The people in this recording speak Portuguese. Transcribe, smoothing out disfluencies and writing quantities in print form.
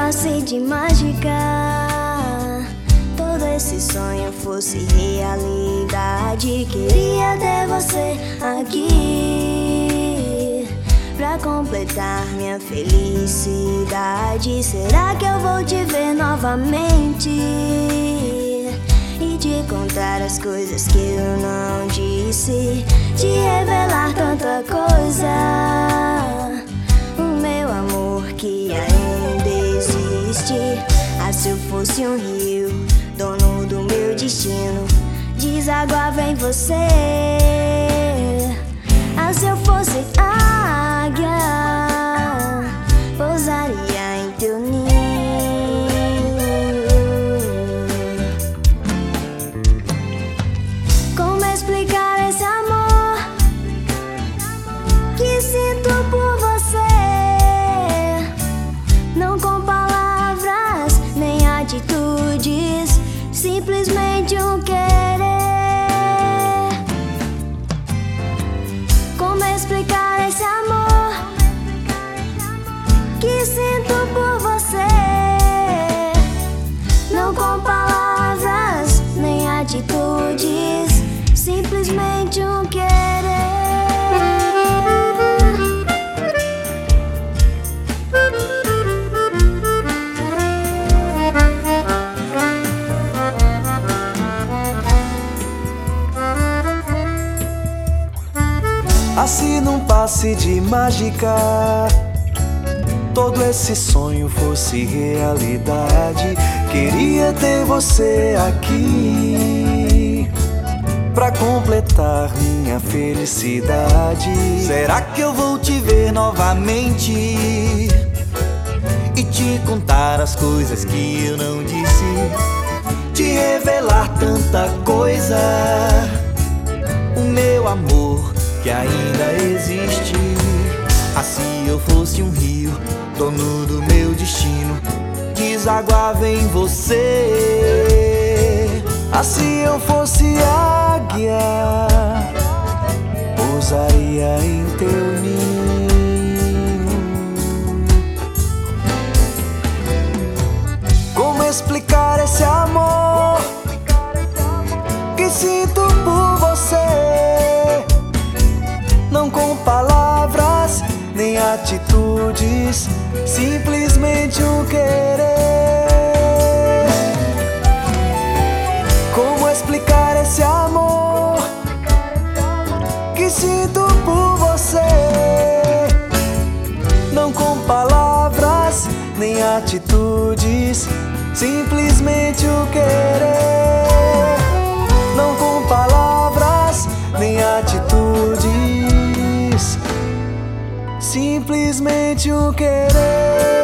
passe de mágica, todo esse sonho fosse realidade. Queria ter você aqui pra completar minha felicidade. Será que eu vou te ver novamente e te contar as coisas que eu não disse, te revelar tanta coisa, o meu amor que ainda existe? Ah, se eu fosse um rio, dono do meu destino, desaguava em você. Ah, se eu fosse águia, pousaria em teu ninho. Como explicar esse amor que sinto por você? Não com palavras nem atitudes, simplesmente um querer. Como explicar esse amor que sinto por você? Não com palavras nem atitudes, simplesmente um querer. Assim num passe de mágica, todo esse sonho fosse realidade. Queria ter você aqui pra completar minha felicidade. Será que eu vou te ver novamente e te contar as coisas que eu não disse, te revelar tanta coisa, o meu amor que ainda existe? Ah, se eu fosse um rio, dono do meu destino, desaguava em você. Ah, se eu fosse águia, pousaria em teu ninho. Como explicar esse amor que sinto por você? Não com palavras nem atitudes, simplesmente um querer. Como explicar esse amor que sinto por você? Não com palavras nem atitudes, simplesmente um querer. Não com palavras nem atitudes, simplesmente um querer.